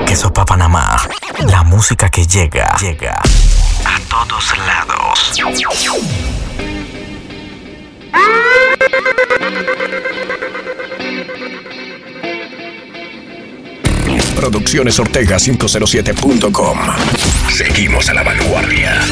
Sopa Panamá, la música que llega a todos lados. Producciones Ortega 507.com. Seguimos a la vanguardia.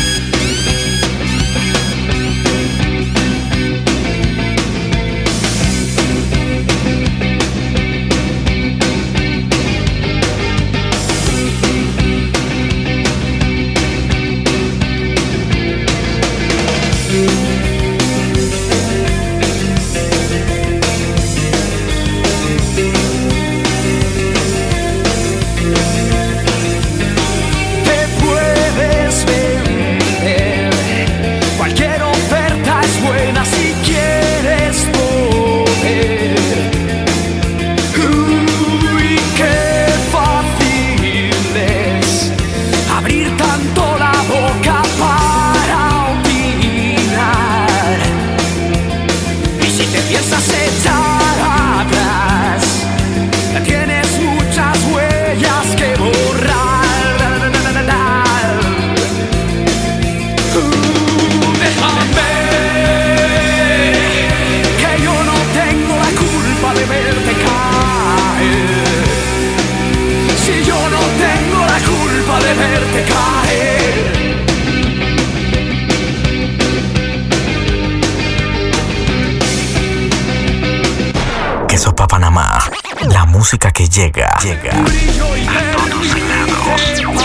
Sopa Panamá, la música que llega a todos lados.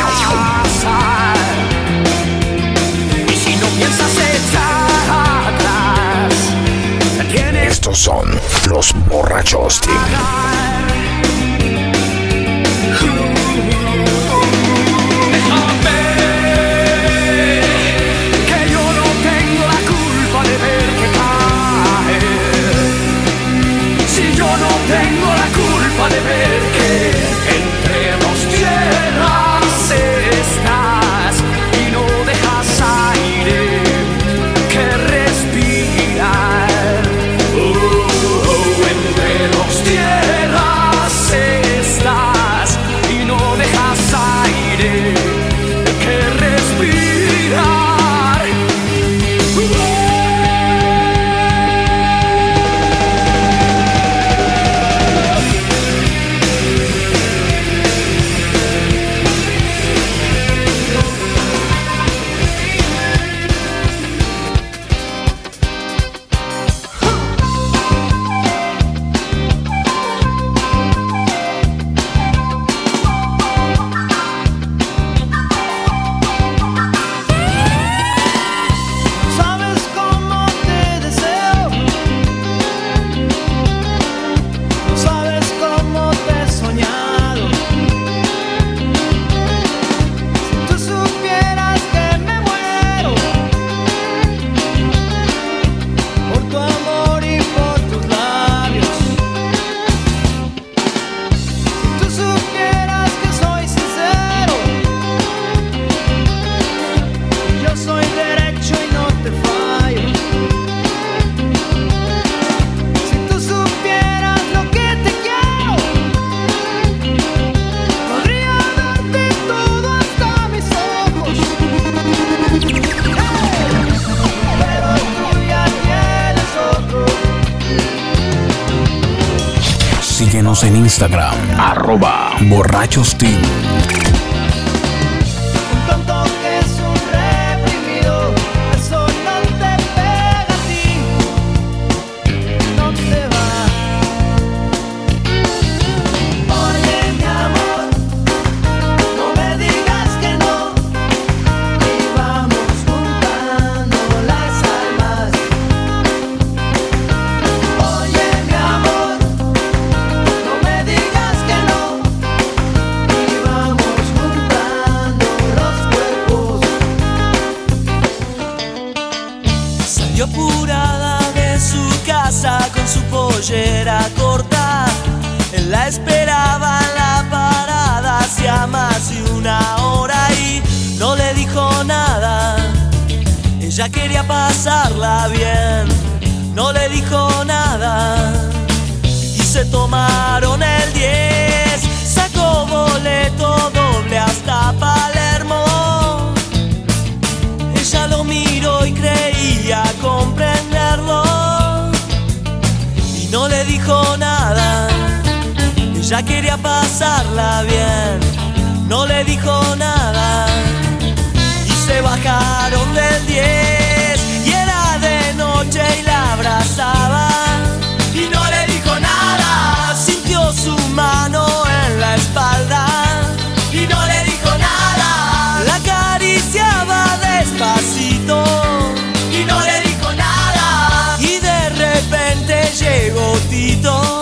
Y si no piensas echar atrás, estos son los borrachos Team. tengo la culpa de ver que entre dos tierras estás y no dejas aire que respirar. Entre dos tierras estás y no dejas aire que respirar. Síguenos en Instagram, @borrachosteam. Apurada de su casa con su pollera corta, él la esperaba en la parada hacía más de una hora y no le dijo nada. Ella quería pasarla bien, no le dijo nada y se tomaron el 10. Sacó boleto quería comprenderlo y no le dijo nada. Ella quería pasarla bien, no le dijo nada. Y se bajaron del 10 y era de noche y la abrazaba y no le dijo nada. Sintió su mano en la espalda y no le dijo nada. La acariciaba despacito y no le dijo nada. Y de repente llegó Tito.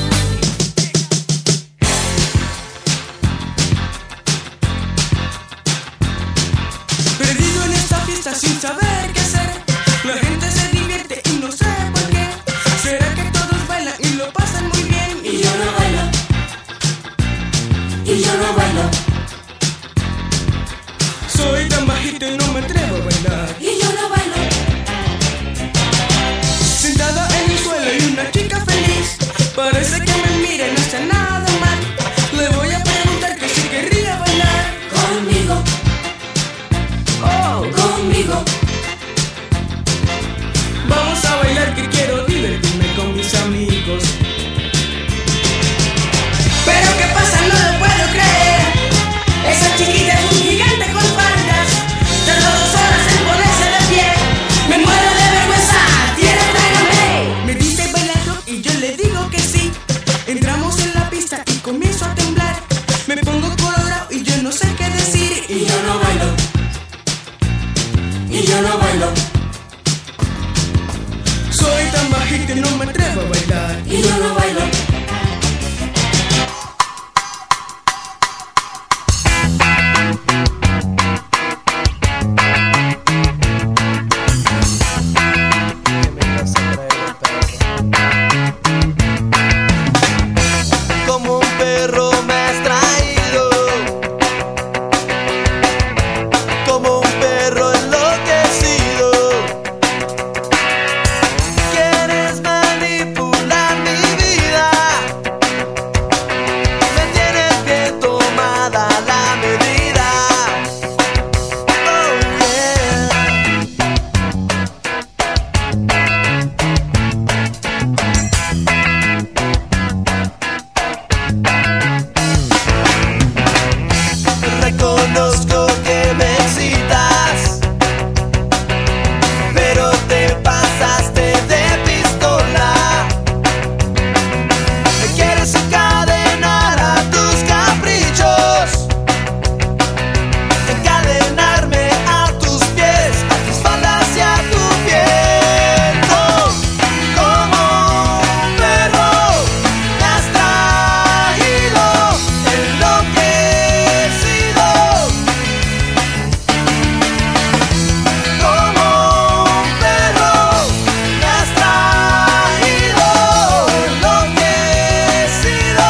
Perdido en esta fiesta sin saber qué hacer. La gente se divierte y no sé por qué. ¿Será que todos bailan y lo pasan muy bien? Y yo no bailo. Y yo no bailo. Soy tan bajito y no me atrevo a bailar. Y yo no bailo. Sentada en el suelo y una chica feliz. Parece que me mira y no está nada mal. Le voy a preguntar que si querría bailar Conmigo. Oh, Conmigo. vamos a bailar que quiero divertirme con mis amigos. Pero qué pasa, no lo puedo creer. Esa chiquita es un gigante con faldas. Tardó 2 horas en ponerse de pie. Me muero de vergüenza, tierra trágame. Me dice bailar rock y yo le digo que sí. Entramos en la pista y comienzo a temblar. Me pongo colorado y yo no sé qué decir. Y yo no bailo. Y yo no bailo. Soy tan bajito y no me atrevo a bailar. Y yo no bailo. Como un perro me has traído, como un perro enloquecido. Quieres manipular mi vida, me tienes bien tomada la medida. Oh Reconozco que me excitas, pero te pasaste de pistola. Me quieres encadenar a tus caprichos, encadenarme a tus pies, a tus faldas y a tu piel. Oh, como un perro me has traído enloquecido. Como un perro me has traído enloquecido.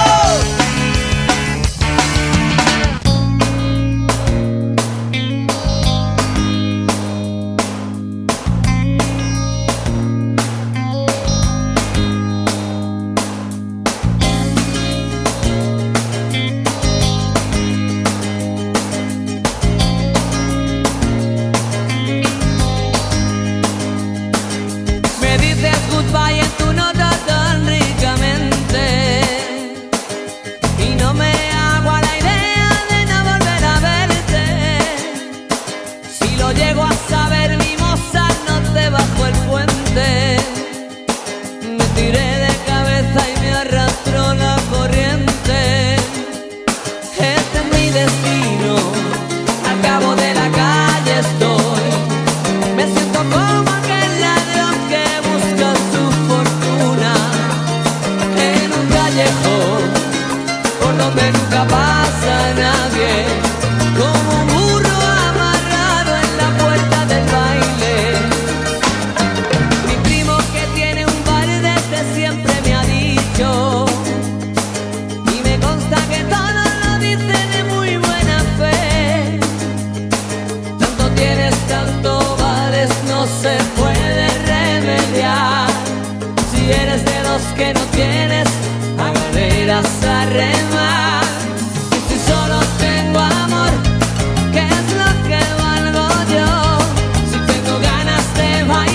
Me dices goodbye en tu nota tan ricamente y no me hago a la idea de no volver a verte. Si lo llego a saber, mi moza, no te bajo el puente. Me tiré de cabeza y me arrastró la corriente. Este es mi destino, al cabo de la calle estoy. Me siento como aquel ladrón que busca su fortuna en un callejón por donde nunca pasa nadie, como un burro amarrado en la puerta del baile. Mi primo, que tiene un bar desde siempre, me ha dicho, y me consta que todo lo dice de muy buena fe: tanto tienes, tanto vales, no se puede remediar. Si eres de los que no tienes, aprenderás a remar. Y si solo tengo amor, ¿qué es lo que valgo yo? Si tengo ganas de bailar,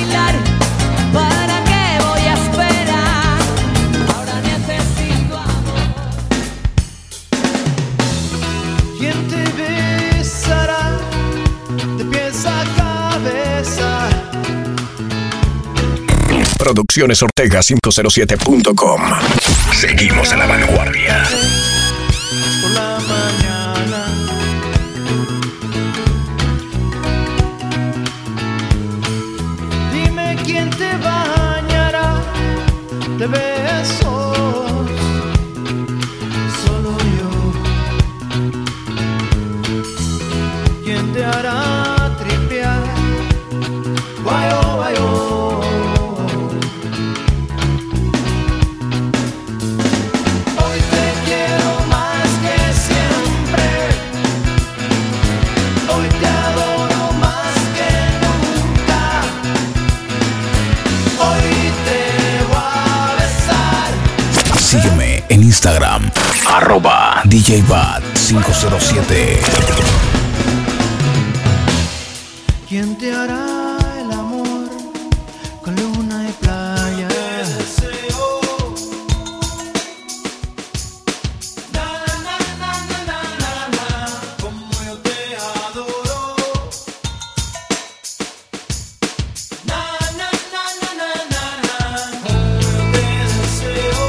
Producciones Ortega 507.com. Seguimos a la vanguardia. Por la mañana dime quién te bañará de besos. Solo yo. ¿Quién te hará tripear? Guayo, guayo. Sígueme en Instagram, @DJBat507. ¿Quién te hará el amor con luna y playa? Como yo te adoro. Como yo te deseo.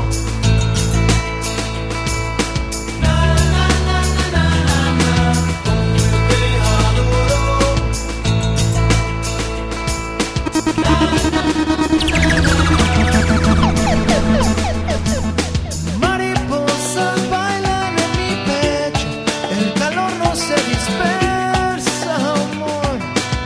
Mariposas bailan en mi pecho, el calor no se dispersa, amor.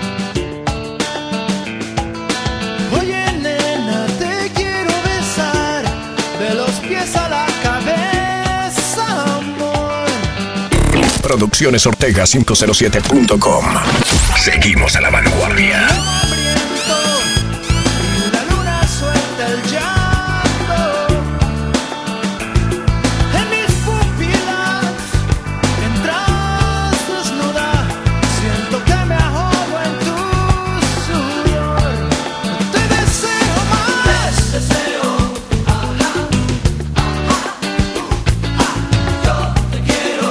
Oye, nena, te quiero besar, de los pies a la cabeza, amor. Producciones Ortega 507.com. Seguimos a la vanguardia. La luna suelta el llanto en mis pupilas, entras desnuda, siento que me ahogo en tu sudor. Te deseo más, te deseo, yo te quiero,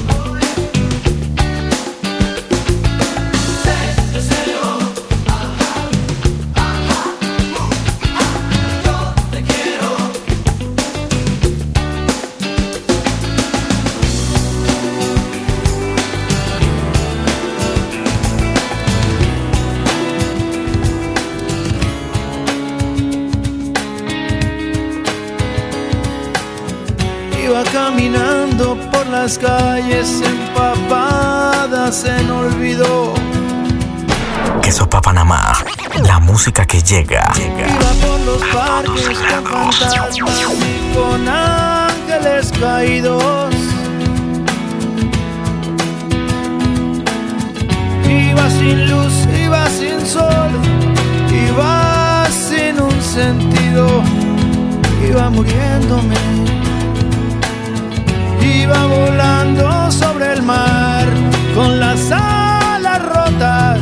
te deseo. Iba caminando por las calles empapadas en olvido. Queso Pa' Panamá, la música que llega. Iba por los parques con fantasmas y con ángeles caídos. Iba sin luz, iba sin sol, iba sin un sentido. Iba muriéndome. Iba volando sobre el mar con las alas rotas.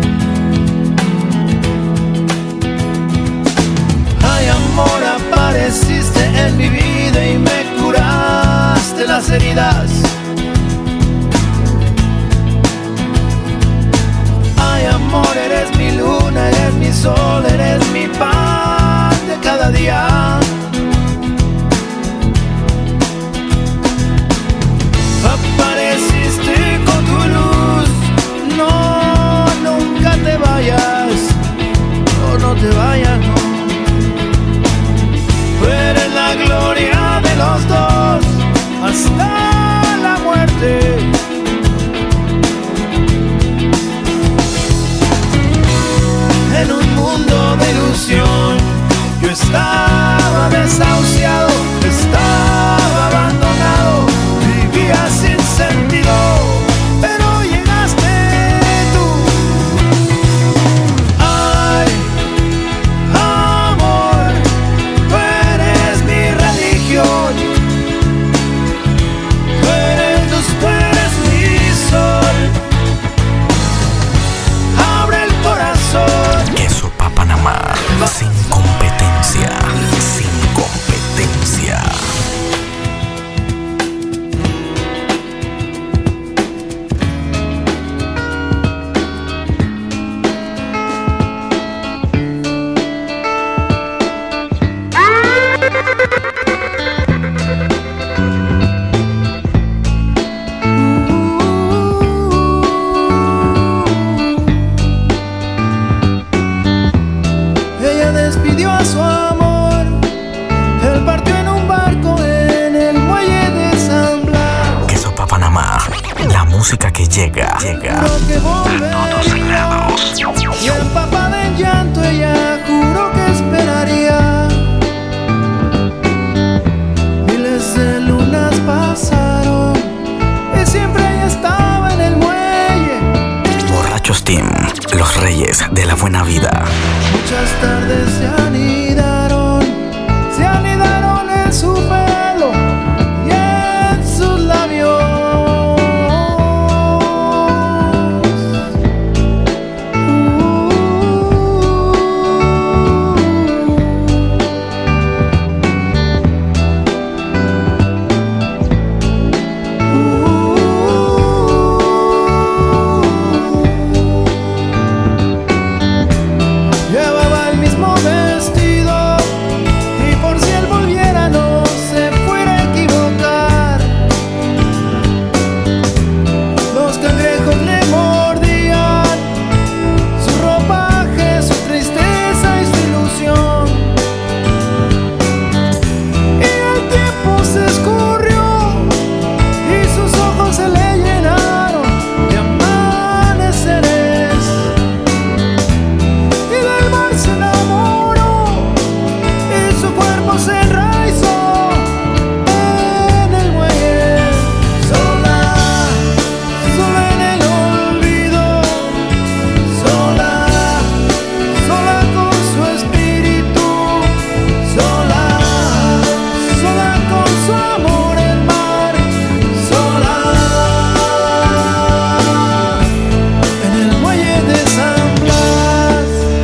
Ay, amor, apareciste en mi vida y me curaste las heridas. Ay, amor, eres mi luna, eres mi sol, eres mi pan de cada día. Apareciste con tu luz, no, nunca te vayas, oh, no te vayas, no. Tú eres la gloria de los dos, hasta la muerte. En un mundo de ilusión, yo estaba Ella despidió a su amor, él partió en un barco en el muelle de San Blas. Queso Pa' Panamá, la música que llega Juró que volvería, y empapada en llanto ella juró que esperaría. Miles de lunas pasaron y siempre ella estaba en el muelle. Borrachos Team, los reyes de la buena vida. Muchas tardes se anidaron en su pelo y en sus labios. Llevaba el mismo vestido y por si él volviera no se fuera a equivocar. Los cangrejos le mordían su ropaje, su tristeza y su ilusión. Y el tiempo se escurrió y sus ojos se le llenaron de amaneceres. Y del mar se enamoró y su cuerpo se enraizó en el muelle. Sola, sola en el olvido, sola, sola con su espíritu, sola, sola con su amor el mar, sola en el muelle de San Blas.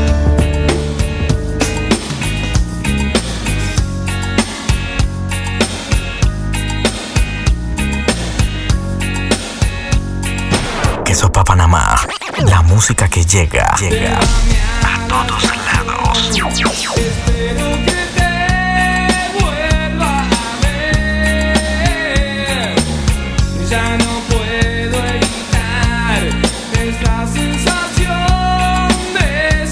Queso Pa' Panamá, la música que llega a todos lados. Espero que te vuelva a ver. Ya no puedo evitar esta sensación de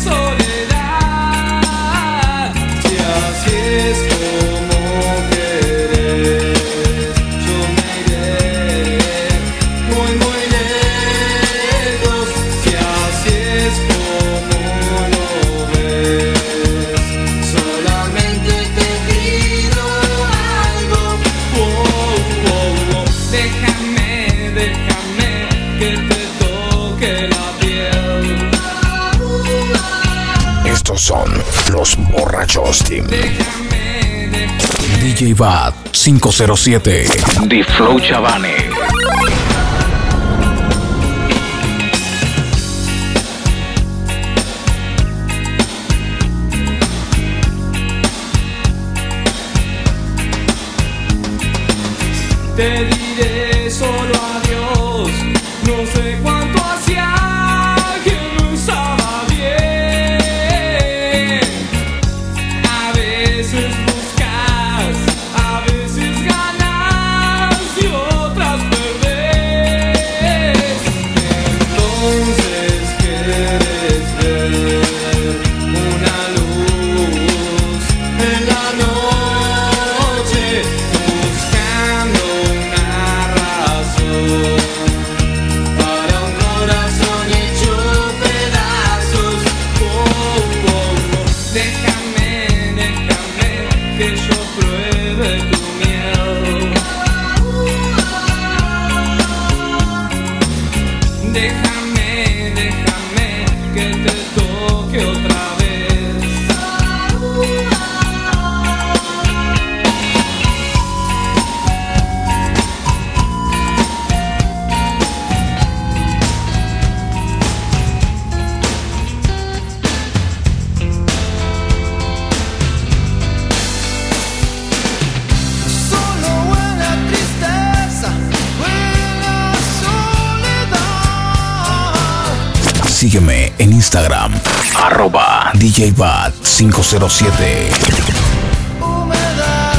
soledad. Si así es como querés, yo me iré muy muy lejos. Si así es como lo ves, solamente te pido algo. Déjame, déjame que te toque la piel. Estos son los Borrachos Team. DJ Bad 507. The Flow Chavane. Te diré solo adiós. No sé cuánto hacía que no estaba bien. A veces buscas, a veces ganas y otras perdés. Entonces quieres ver una luz en la noche, buscando una razón para un corazón hecho pedazos. Déjame, déjame que yo pruebe tu miel. Déjame, déjame que te toque otra vez. Solo en la tristeza, en la soledad. Sígueme en Instagram, @DJBad507. Humedad.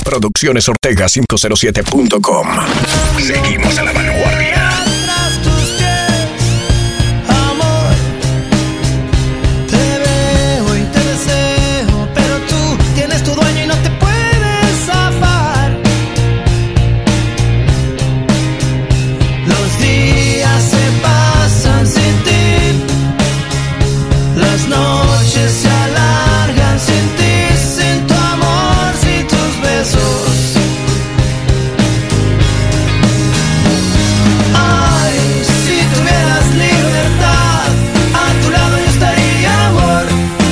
Produccionesortega507.com. Seguimos a la vanguardia. Tras tus pies, amor, te veo y te deseo, pero tú tienes tu dueño y no te puedes zafar. Los días se pasan sin ti, las noches se alargan sin ti, sin tu amor, sin tus besos. Ay, si tuvieras libertad, a tu lado yo estaría, amor.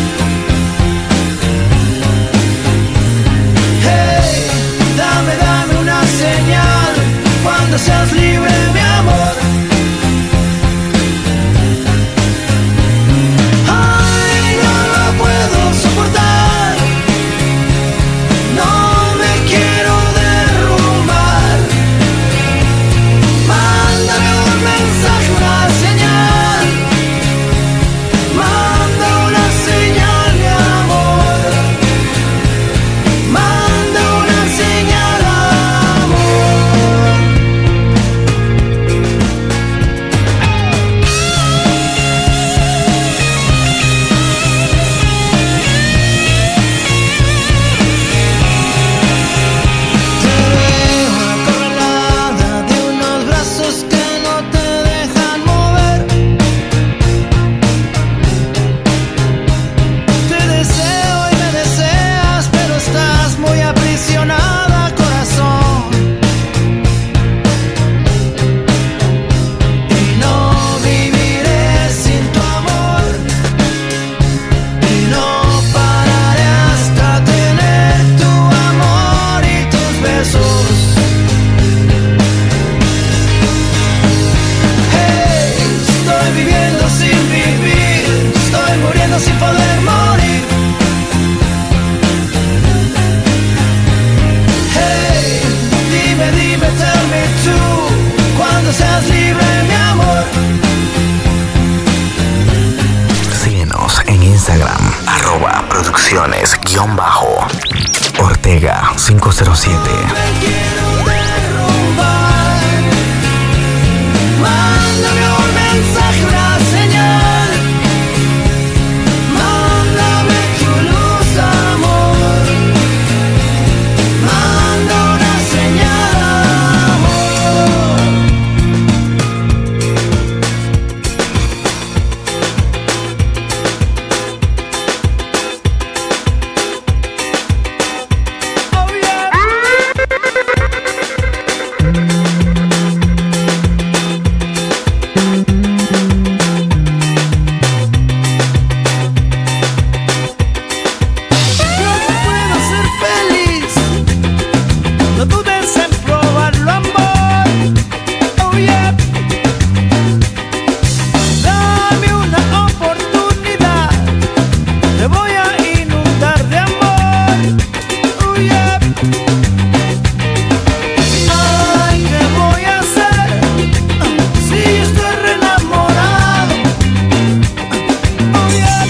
Hey, dame una señal cuando seas libre, mi amor. Ay, no lo puedo soportar, no me quiero derrumbar. Mándame un mensaje, una señal. Manda una señal, mi amor. Manda una señal, amor. Te veo acorralada de unos brazos que no te dejan mover. Te deseo y me deseas, pero estás muy aprisionada, corazón. Y no viviré sin tu amor, y no pararé hasta tener tu amor y tus besos. Hey, estoy viviendo sin vivir, estoy muriendo sin poder morir. Hey, dime, tell me tú, cuando seas libre, mi amor. Síguenos en Instagram, @producciones_Ortega507. Me quiero derrumbar. Mándame un mensaje, una señal. Mándame tu luz, amor. Manda una señal, amor. Oh yeah. Yo te puedo hacer feliz, no dudes en probarlo, amor. Oh yeah. Dame una oportunidad, te voy a inundar de amor. Oh yeah. Ay, ¿qué voy a hacer si estoy re enamorado? Oh yeah.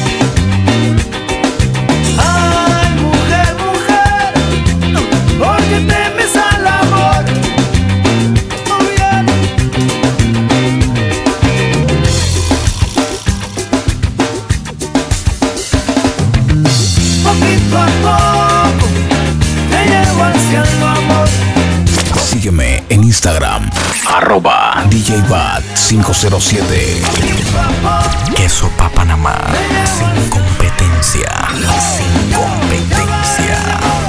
Ay, mujer, ¿por qué temes al amor? Oh yeah. Poquito a poco te llevo al cielo, amor. Sígueme en Instagram, @DJBat507. Queso Papanamá, sin competencia, sin competencia.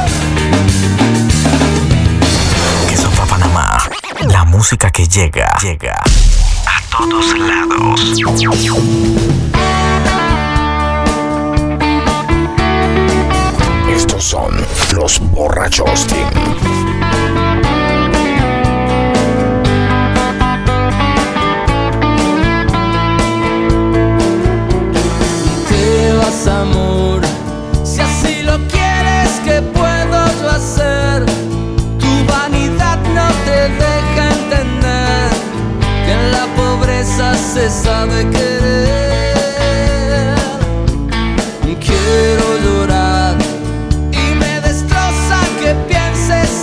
Queso Papanamá, la música que llega a todos lados. Estos son los borrachos Team. Te vas, amor, si así lo quieres, ¿qué puedo yo hacer? Tu vanidad no te deja entender que en la pobreza se sabe querer. Quiero llorar y me destroza que pienses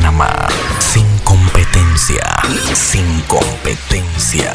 Panamá. Sin competencia. Sin competencia.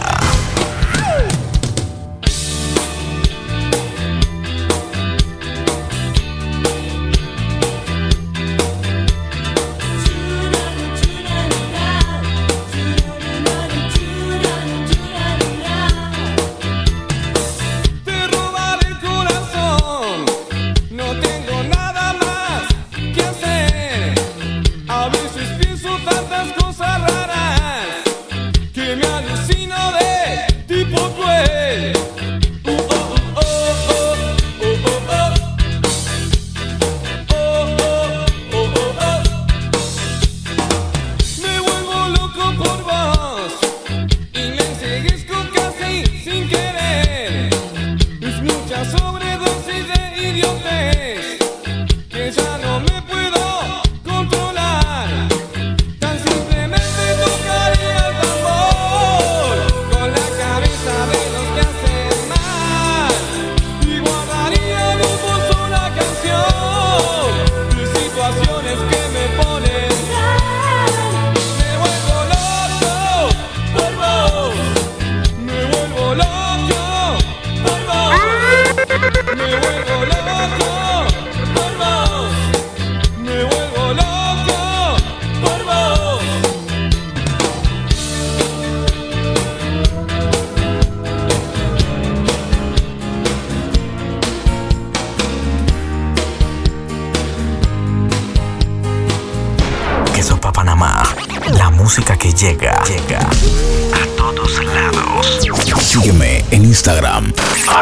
Música que llega a todos lados. Sígueme en Instagram,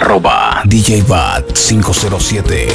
@DJBat507.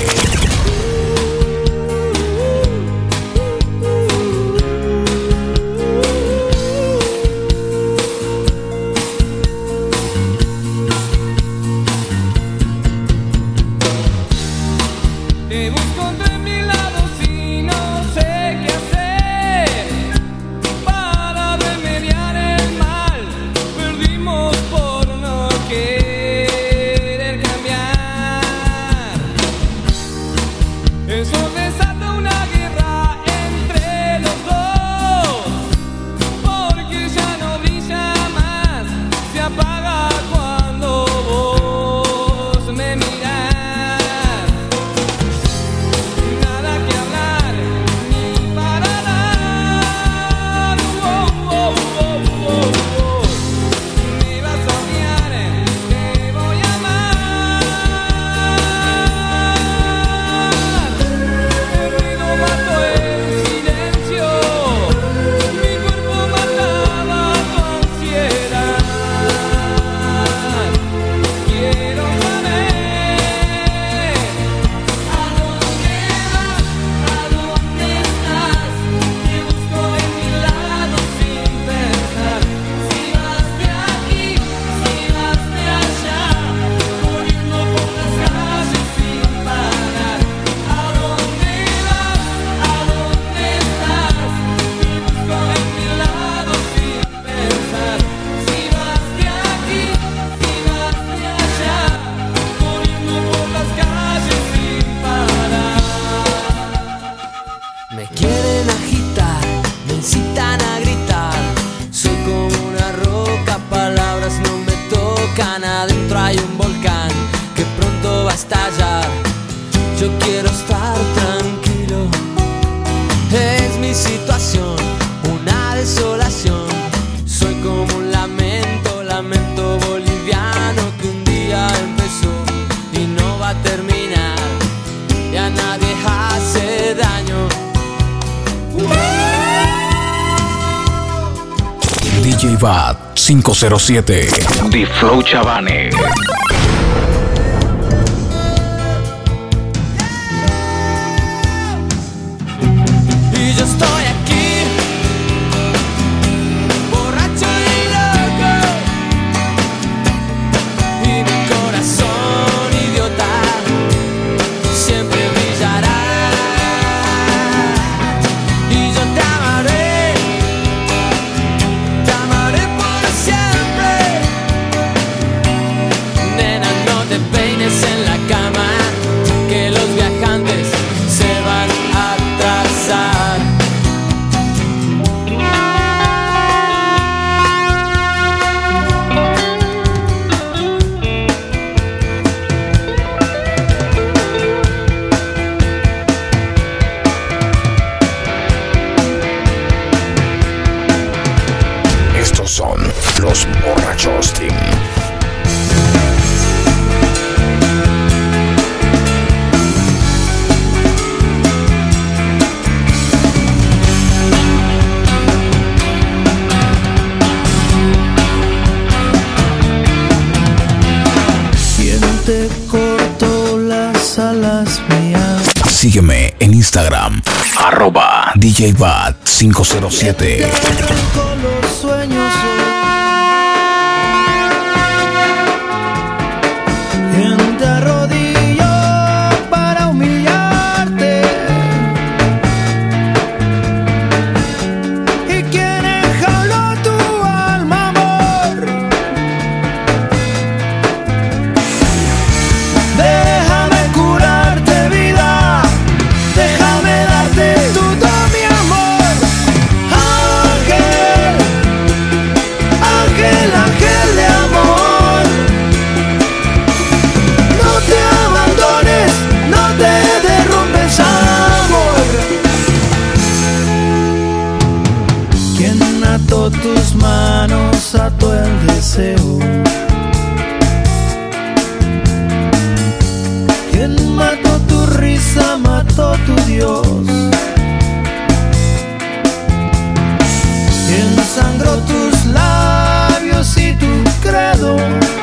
DJBat507. The Flow Chavane. Y yo estoy aquí, borracho y loco, y mi corazón idiota siempre brillará. Y yo te amaré por siempre, nena. Sígueme en Instagram, @DJBat507. Con los sueños quien te arrodilló para humillarte y quien enjauló tu alma, amor. Déjame curarte, vida, déjame darte todo mi amor. Ángel, ángel, ángel de amor. No te abandones, no te derrumbes, amor. Quien ató tus manos, ató el deseo. Quien mató tu risa, mató tu Dios. Quien sangró tus labios y tu credo.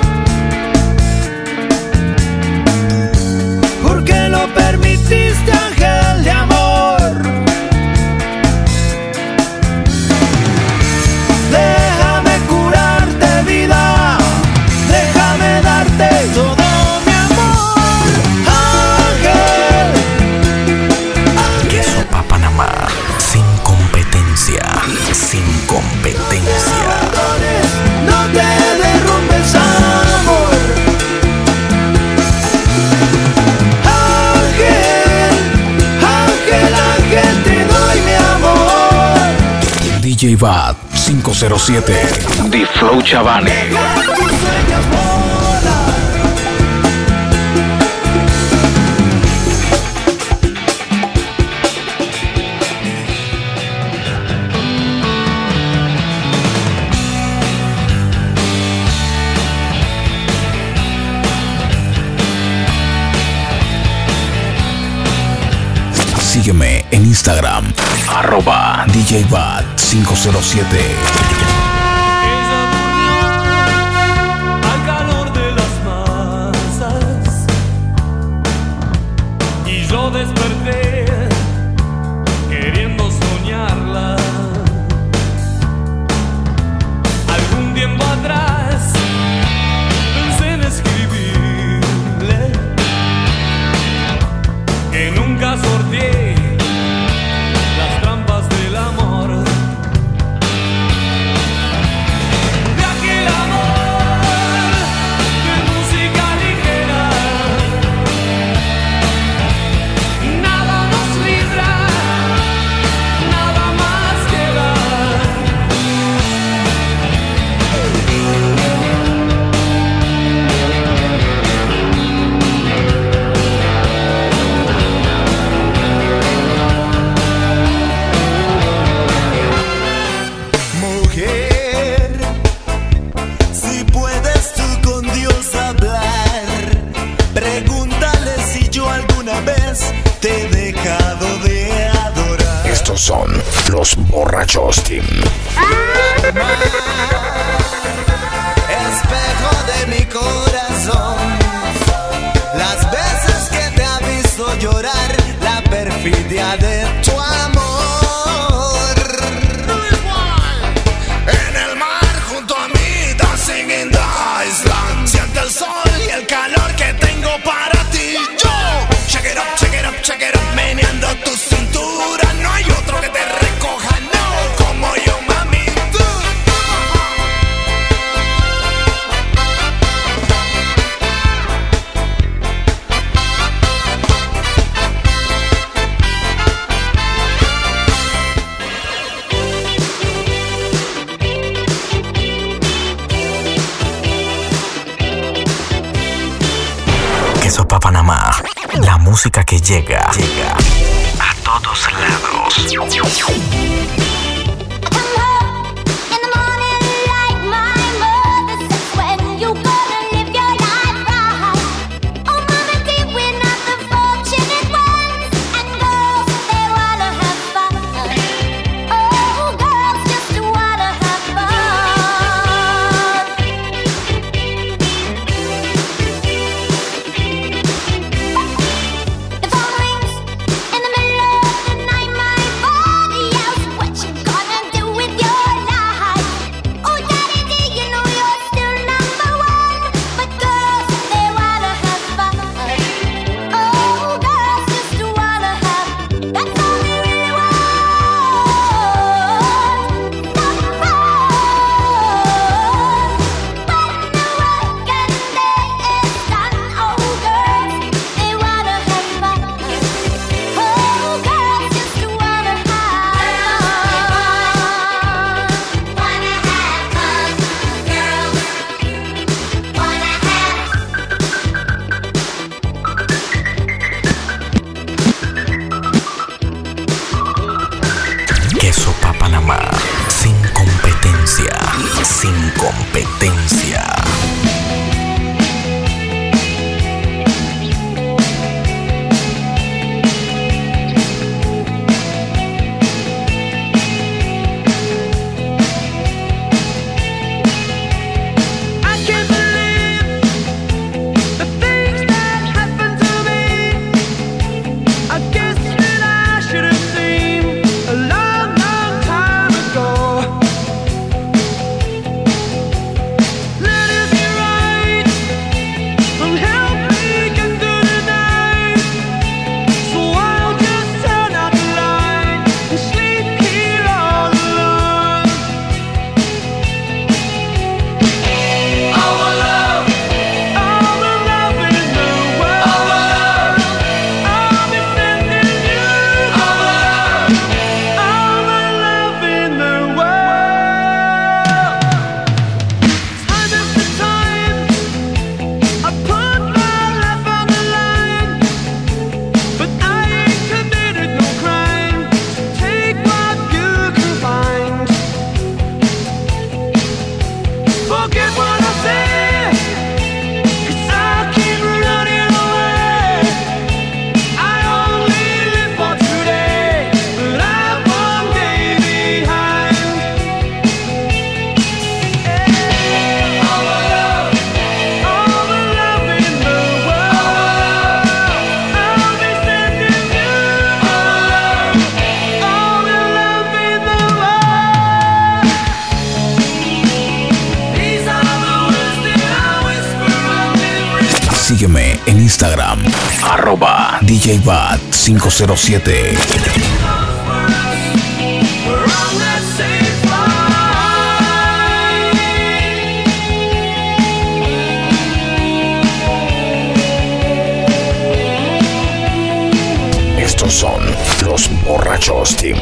¿Por qué lo permitiste, ángel de amor? Déjame curarte, vida, déjame darte todo mi amor. Ángel, Queso Papanamá, sin competencia, sin competencia. no te derrumbes, amor. Ángel, ángel, ángel, te doy mi amor. DJ Bat 507. The Flow Chavane. Tus sueños volar. Sígueme en Instagram, @DJBat507. Ella durmió al calor de las masas y yo desperté queriendo soñarla. Algún tiempo atrás pensé en escribirle que nunca sorteé las trampas del amor. De aquel amor de música ligera, nada nos libra, nada más queda. Mujer, si puedes tú con Dios hablar, pregúntale si yo alguna vez te he dejado de adorar. Estos son los borrachos Team. Espejo de mi corazón, las veces que te ha visto llorar, la perfidia de tu amor. En el mar junto a mí, dancing in the island, siente el sol y el calor que tengo para ti. Yo, check it up, check it up, check it up, meneando tu cintura. No hay otro que te recoja, no, como yo, mami. Queso Papanamá, la música que llega a todos lados. sin competencia. Sígueme en Instagram, @DJBat507. Estos son los borrachos Team.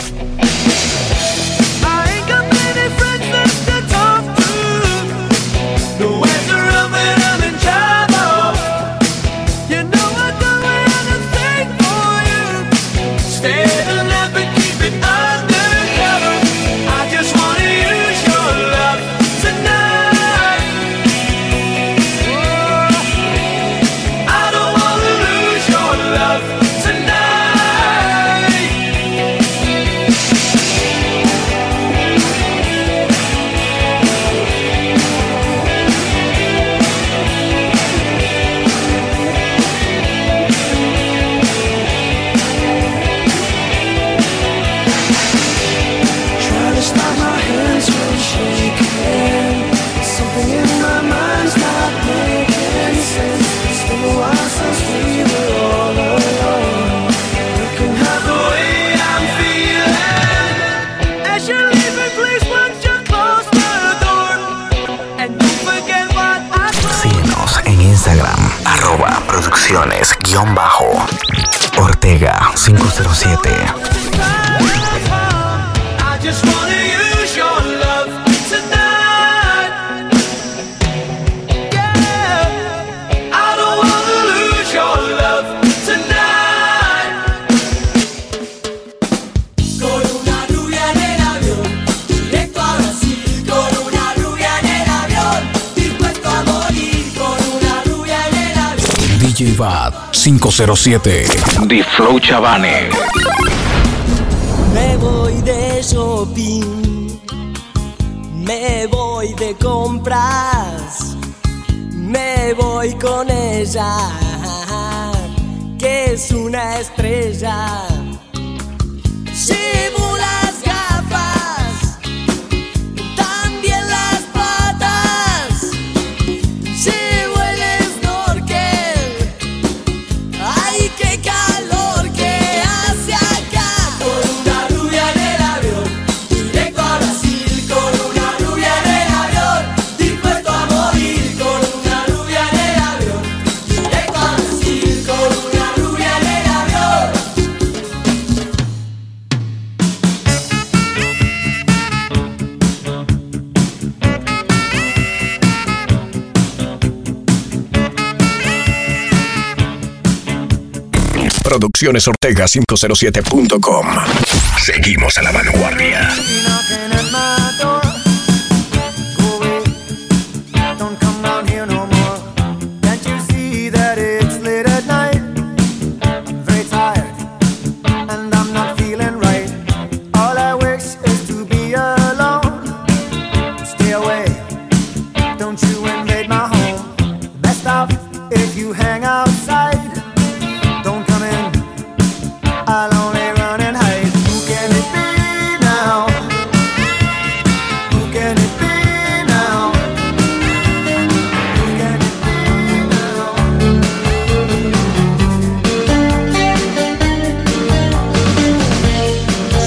Instagram, @producciones_Ortega507. DJBat507. The Flow Chavane. Me voy de shopping, me voy de compras, me voy con ella, que es una estrella. Llevo las gafas, también las patas, llevo el snorkel. ¡Ay, qué calor que hace acá! Con una rubia en el avión, directo a Brasil. Con una rubia en el avión, dispuesto a morir. Con una rubia en el avión, directo a Brasil. Con una rubia en el avión. Produccionesortega507.com. Seguimos a la vanguardia. Knocking at my door.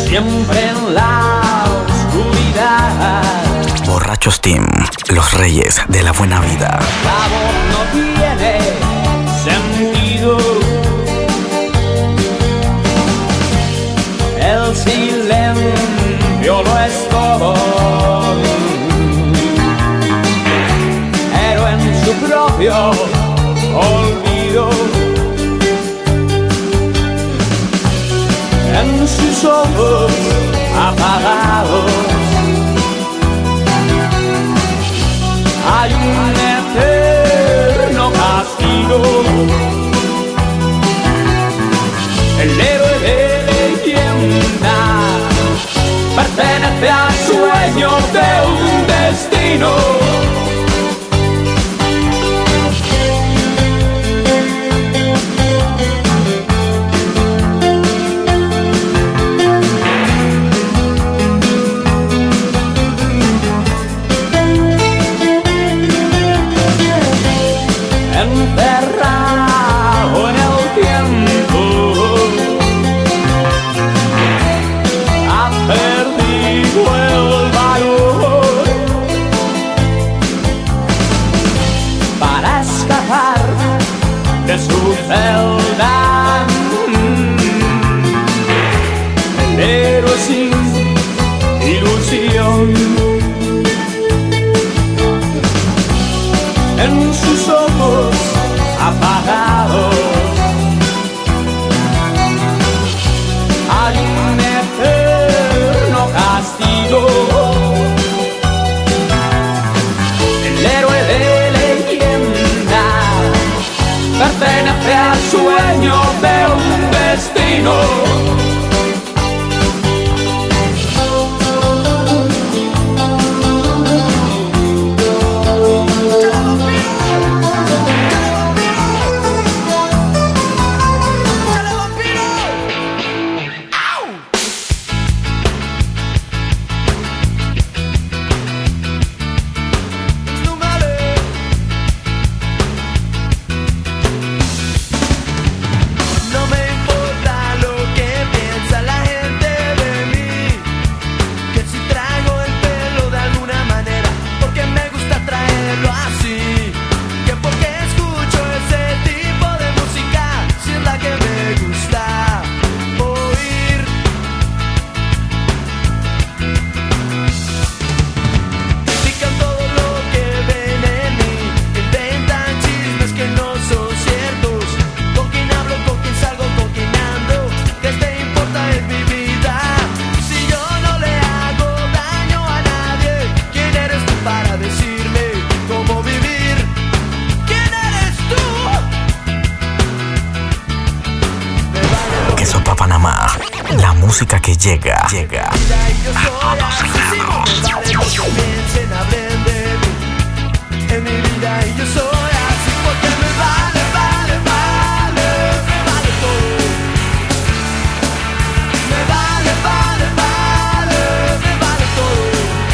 siempre en la oscuridad. Borrachos Team, los reyes de la buena vida. La voz no tiene sentido. El silencio lo es todo. Pero en su propio olvido, en sus ojos apagados, hay un eterno castigo. El héroe de leyenda pertenece al sueño de un destino. Enterrado en el tiempo, ha perdido el valor para escapar de su celda. El héroe sin ilusión, en sus ojos apagados hay un eterno castigo. El héroe de leyenda pertenece al sueño de un destino. No me importa lo que piensa la gente de mí, que si traigo el pelo de alguna manera, porque me gusta traerlo así, que porque escucho ese tipo de música, si es la que me gusta oír. Critican todo lo que ven en mí, inventan chismes que no son ciertos. Con quién hablo, con quién salgo, con quién ando, ¿qué te importa en mi vida? Si yo no le hago daño a nadie, ¿quién eres tú para decirme cómo vivir? ¿Quién eres tú? Me vale lo Que Sopa Panamá, la música que llega y yo soy así, si no me vale lo que piensen, hablen de mí. En mi vida y yo soy así, porque me vale, vale, vale, me vale todo. Me vale, vale, vale, me vale todo.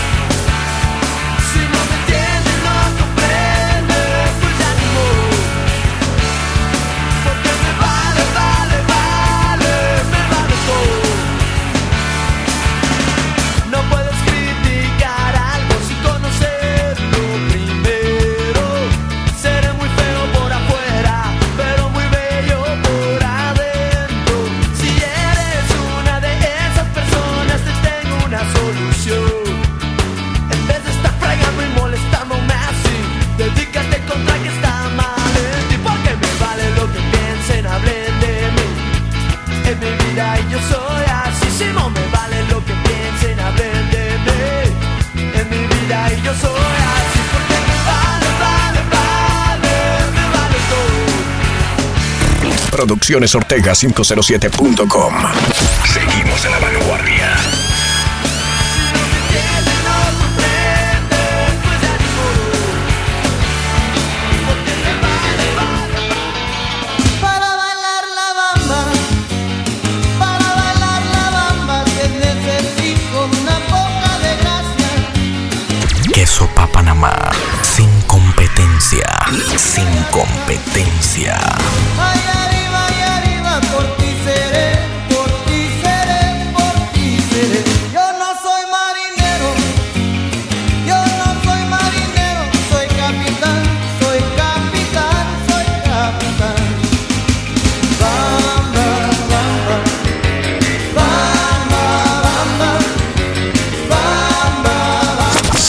Si no me entienden, no comprenden, pues ya ni modo. Porque me vale, vale, vale, me vale todo. No puedes criticar algo sin conocerlo primero. Seré muy feo por afuera, pero muy bello por adentro. Si eres una de esas personas, te tengo una solución. En vez de estar fregando y molestándome así, dedícate a encontrar que está mal en ti. Porque me vale lo que piensen, hablen de mí. En mi vida y yo soy así. Si no me vale lo que piensen, hablen de mí. En mi vida y yo soy así. Porque me vale, vale, vale, me vale todo. Producciones Ortega 507.com. Seguimos en la vanguardia. Si no me entienden, no comprenden, pues ya ni modo. Porque me vale, vale, Para bailar la bamba, que necesito una poca de gracia. Que Sopa Panamá, sin competencia, sin competencia. Ay, arriba, por ti seré, por ti seré, por ti seré.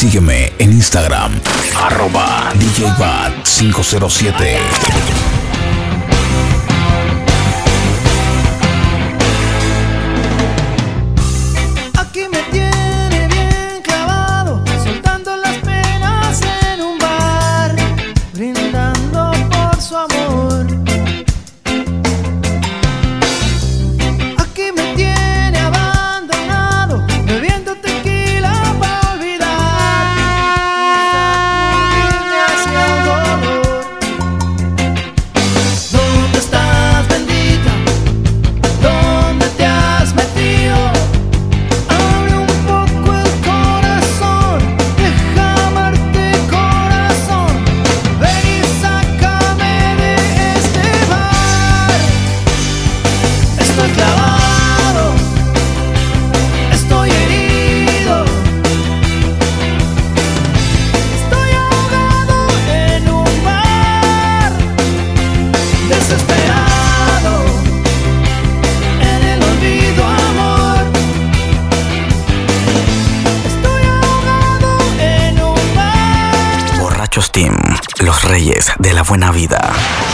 Sígueme en Instagram, @DJBat507. Aquí me tiene bien clavado, soltando las penas en un bar, brindando por su amor. Aquí me tiene abandonado, bebiendo tequila para olvidar y sacudirme hacia el dolor. ¿Dónde estás, bendita? ¿Dónde te has metido? Abre un poco el corazón, deja amarte, corazón. Ven y sácame de este bar. Estoy clavado, estoy herido, estoy ahogado en un bar, desesperado en el olvido, amor. Estoy ahogado en un bar. Borrachos Team, los reyes de la buena vida.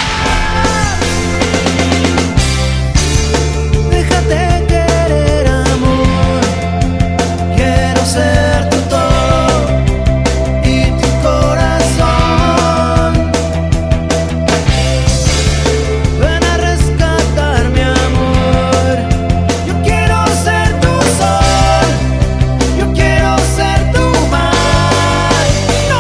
Déjate querer, amor. Quiero ser tu todo y tu corazón. Ven a rescatar mi amor. Yo quiero ser tu sol, yo quiero ser tu mar. No.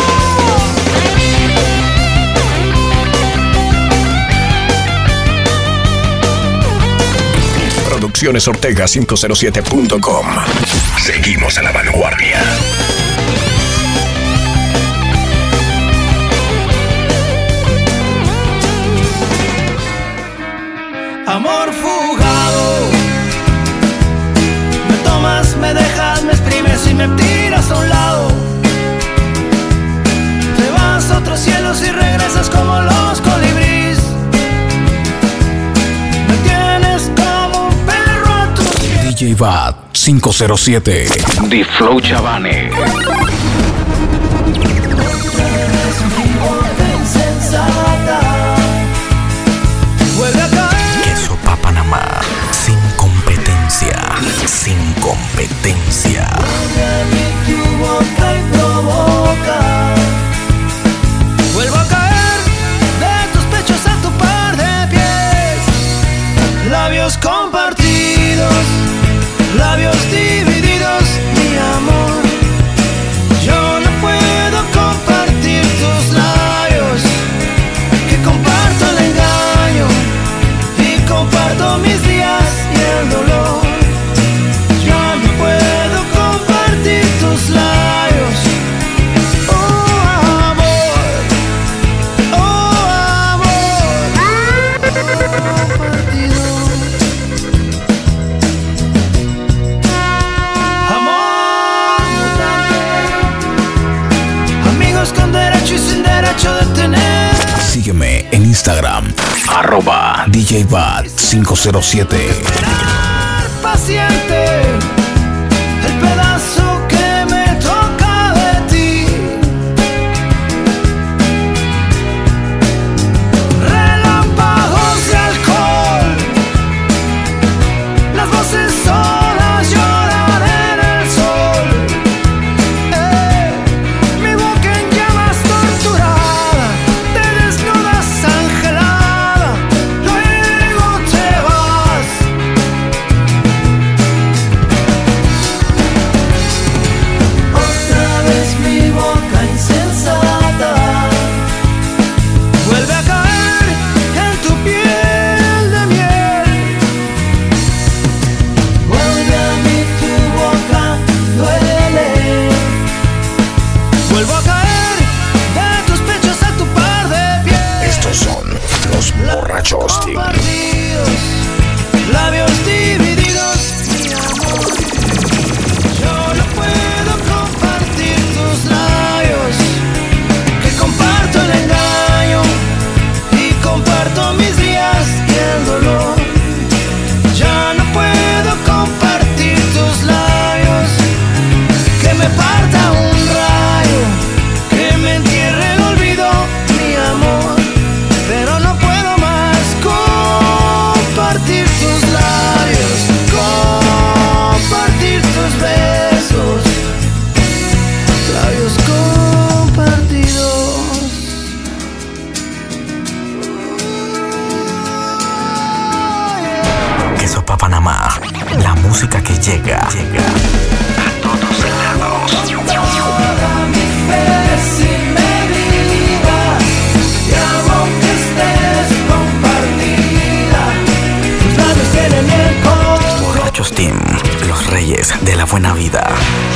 Producciones Ortega 507.com. Seguimos a la vanguardia. Amor fugado, me tomas, me dejas, me exprimes y me tiras a un lado. Te vas a otros cielos y regresas como los colibríes. Me tienes como un perro a tus pies. DJ Bat 507. The Flow Chavane. Eres mi boca insensata. Vuelve a caer. Queso Panamá. Sin competencia. Sin competencia. Vuelve a tu boca y provoca. Vuelvo a caer de tus pechos a tu par de pies. Labios compartidos, labios divididos, mi amor. Yo no puedo compartir tus labios, que comparto el engaño y comparto mis días y el dolor. Yo no puedo compartir tus labios. Oh amor, compartido. Amor mutante. Amigos con derecho y sin derecho de tener. Sígueme en Instagram, @DJBat507. Paciente, el pedazo que me toca de ti. Relámpagos de alcohol, las voces solas lloran en el sol. Mi boca en llamas torturada, te desnudas angelada, luego te vas. llega a todos lados. Borrachos Team, los reyes de la buena vida.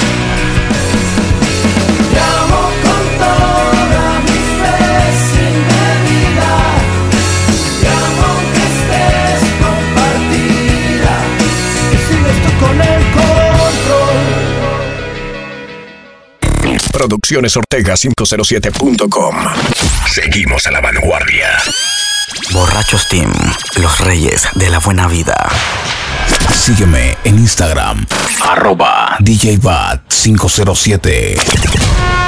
Producciones Ortega 507.com. Seguimos a la vanguardia. Borrachos Team, los reyes de la buena vida. Sígueme en Instagram, @DJBat507.